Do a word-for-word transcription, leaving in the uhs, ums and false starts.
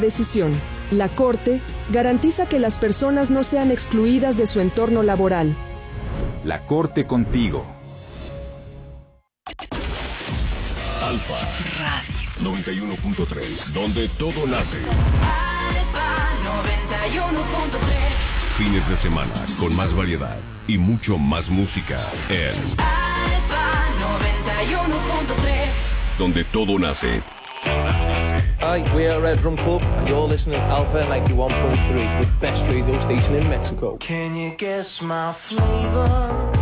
decisión. La Corte garantiza que las personas no sean excluidas de su entorno laboral. La Corte contigo. Alfa Radio noventa y uno punto tres, donde todo nace. Alfa noventa y uno punto tres. Fines de semana con más variedad y mucho más música en Alfa noventa y uno punto tres, donde todo nace. Hi, we are Red Drum Club and you're listening to Alpha ninety-one point three, the best radio station in Mexico. Can you guess my flavor?